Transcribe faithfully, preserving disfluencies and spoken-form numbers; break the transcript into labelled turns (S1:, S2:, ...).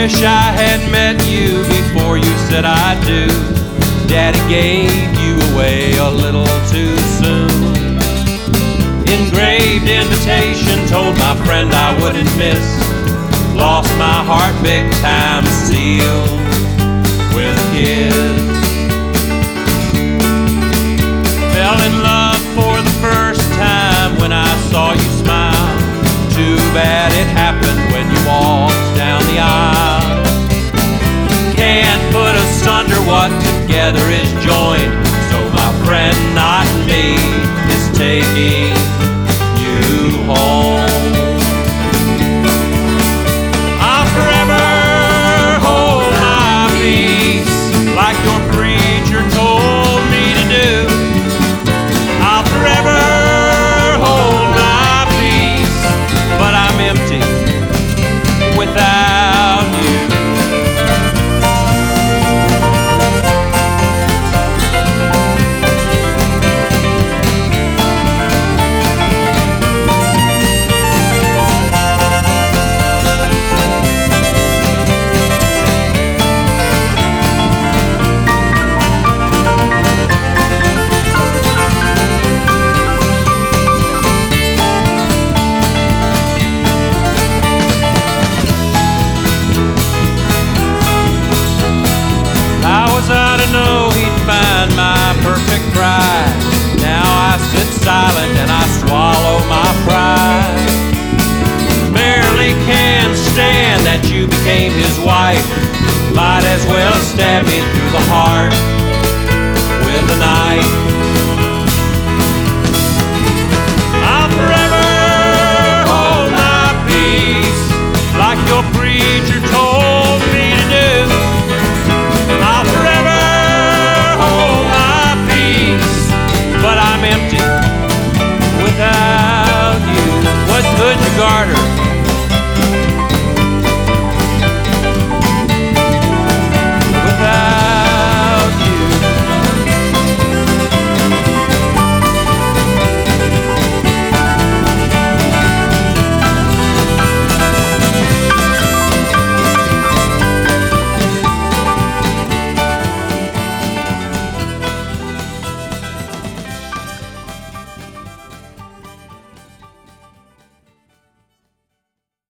S1: wish I had met you before you said I do. Daddy gave you away a little too soon. Engraved invitation, told my friend I wouldn't miss. Lost my heart big time, sealed with a kiss. Fell in love for the first time when I saw you smile. Too bad it happened when you walked down the aisle. Can't put asunder what together is joined, so my friend, not me, is taking you home. I'll forever hold my peace like your preacher told me to do. I'll forever hold my peace, but I'm empty without you. Know he'd find my perfect bride. Now I sit silent and I swallow my pride. Barely can stand that you became his wife. Might as well stab me through the heart with a knife.